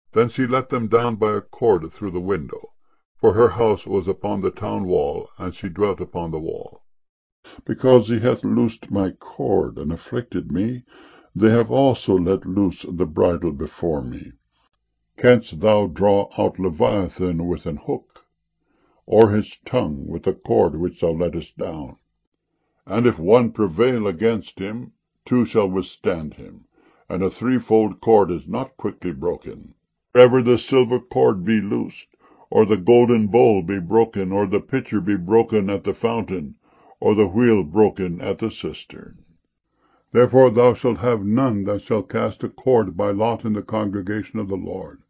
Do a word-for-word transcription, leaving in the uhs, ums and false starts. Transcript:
Then she let them down by a cord through the window: for her house was upon the town wall, and she dwelt upon the wall. Because he hath loosed my cord, and afflicted me, they have also let loose the bridle before me. Canst thou draw out Leviathan with an hook, or his tongue with a cord which thou lettest down? And if one prevail against him, two shall withstand him, and a threefold cord is not quickly broken. Wherever the silver cord be loosed, or the golden bowl be broken, or the pitcher be broken at the fountain, or the wheel broken at the cistern. Therefore thou shalt have none that shall cast a cord by lot in the congregation of the Lord.